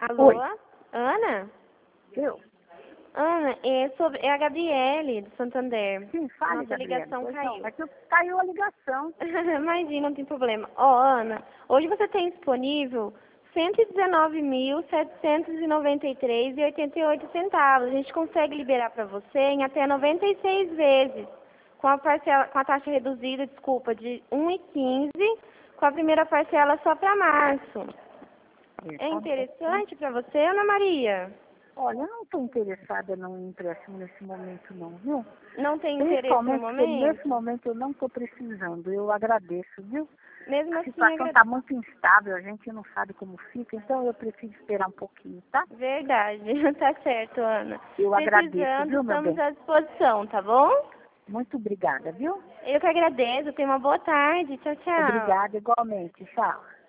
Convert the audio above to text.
Alô? Oi. Ana? Eu? Ana, é a Gabriele, do Santander. Sim, fale, Nossa Gabriela. ligação Pois caiu. não, mas caiu a ligação. Imagina, não tem problema. Ó, Ana, hoje você tem disponível R$ 119.793,88. A gente consegue liberar para você em até 96 vezes, com a taxa reduzida, desculpa, de 1,15, com a primeira parcela só para março. É Tá bom. interessante para você, Ana Maria? Olha, eu não estou interessada num empréstimo nesse momento não, viu? Não tem interesse no Principalmente porque nesse momento? momento eu não estou precisando. Eu agradeço, viu? Mesmo A assim, situação está muito instável, a gente não sabe como fica, então eu prefiro esperar um pouquinho, tá? Verdade, tá certo, Ana. Eu agradeço, Precisando, viu, meu estamos bem? à disposição, tá bom? Muito obrigada, viu? Eu que agradeço. Tenha uma boa tarde. Tchau, tchau. Obrigada igualmente. Tchau.